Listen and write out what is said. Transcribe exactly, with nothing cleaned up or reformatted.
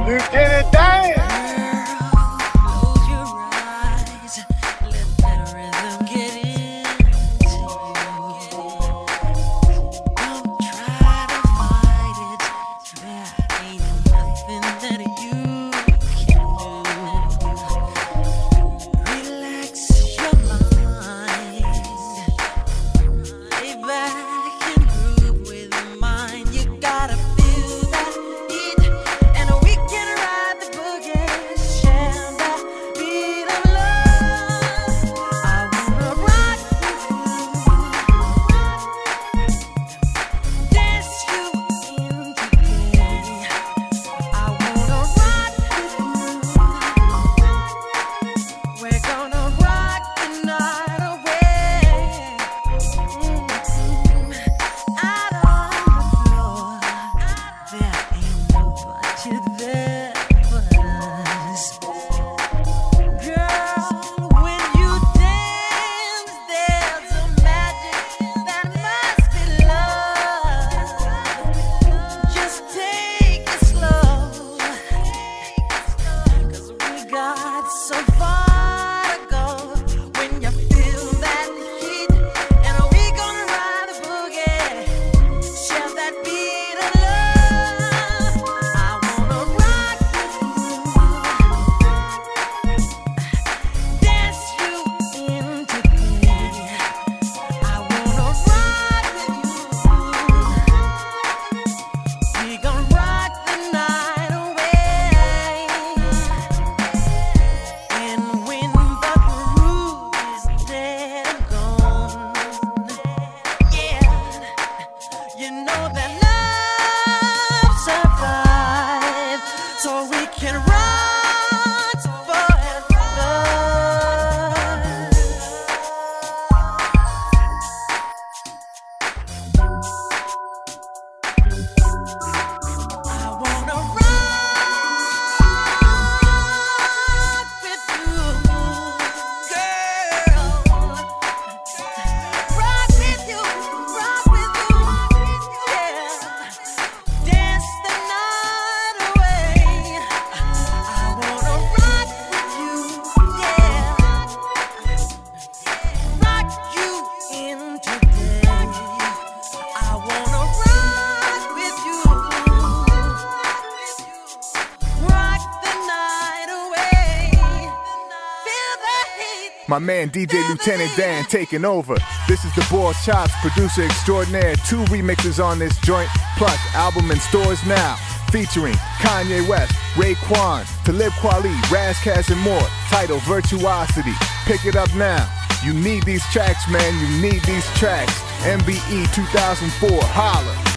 Lieutenant Dan. Close your eyes, let that rhythm get into you. Don't try to fight it, there ain't nothing that you can do. Relax your mind, lay back and groove with mine. You gotta feel that heat, and we can ride the boogie, share that beat of love. I wanna rock with you, dance you in today. I wanna rock with you, we're gonna rock the night away. Mm-hmm. Out on the floor, there ain't nobody there but us. Girl, when you dance, there's a magic that must be love. Just take it slow, 'cause we got so far to go. When you feel that heat, and we gonna ride the boogie, share that beat of love. I wanna rock with you, dance you in today. I wanna rock with you, we gon' rock the night away. And when the groove is dead and gone, yeah, you know that love survives, so we can rock forever. I wanna rock with you, girl. Rock with you, rock with you, yeah. Dance the night away. I wanna rock with you, yeah. Rock you in today. I wanna rock with you, rock the night away. Feel the heat. My man D J Lieutenant Dan taking over. This is the Ball Chops, producer extraordinaire. Two remixes on this joint, plus album in stores now. Featuring Kanye West, Raekwon, Talib Kweli, Razzcast and more. Title Virtuosity. Pick it up now. You need these tracks, man. You need these tracks. M B E two thousand four. Holla.